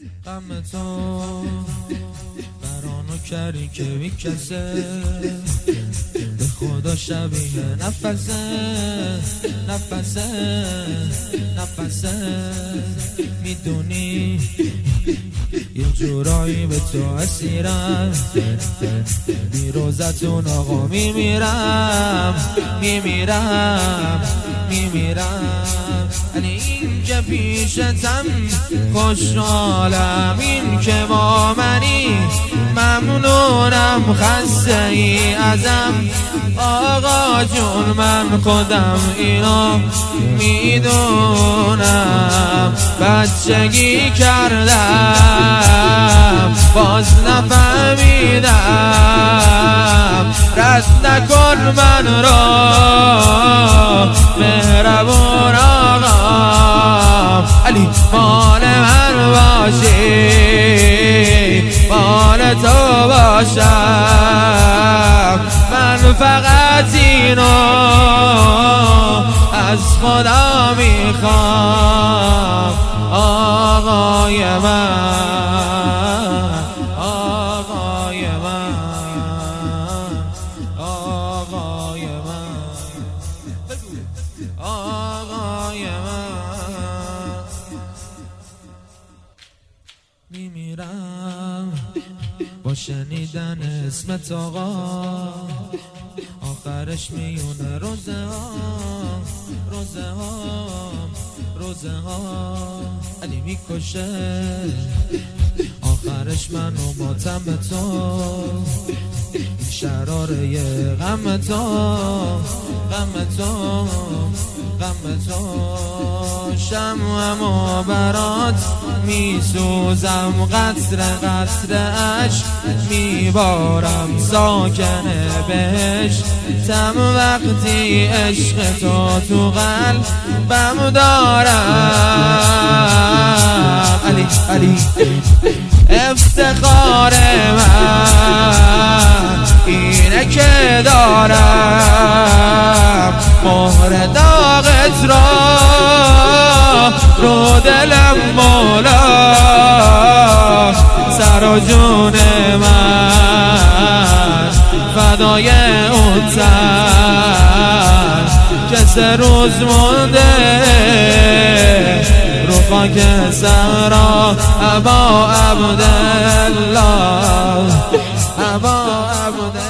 غم تو برانو کردی که میکسه به خدا شبیه نفسه میدونی یه جورایی به تو اسیرم بی روزتون آقا میمیرم اینجا پیشتم خوشحالم، این که با منی ممنونم، خسته ای ازم آقا جون، من خودم اینو میدونم، بچگی کردم باز نفهمیدم، رد نکن من را مهربون آقا، علی مال من باشی مال تو باشم، من فقط اینو از خدا میخوام، آقای من آقای من آقای من آقای من، میمیرم با شنیدن اسمت آقا، آخرش میونه روزه ها علی میکشه، آخرش منو ماتم تو، شراره غم تو شمعمو برات میسوزم، قطره عشق میبارم، ساکنه بهشتم وقتی عشق تو قلبم دارم، علی افتخار من اینه که دارم مهر داغت را رو دلم مولا، سر و جون من فدای اون تن که 3 روز مونده رو خاک صحرا، ابا عبدالله